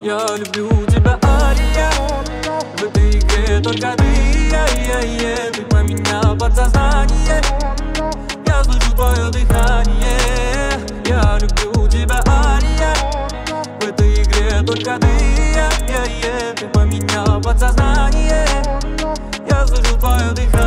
Я люблю тебя, Ария. В этой игре только ты, ты поменял подсознание. Я слышу твое дыхание. Я люблю тебя, Ария. В этой игре только ты поменял подсознание. Я слышу твое дыхание.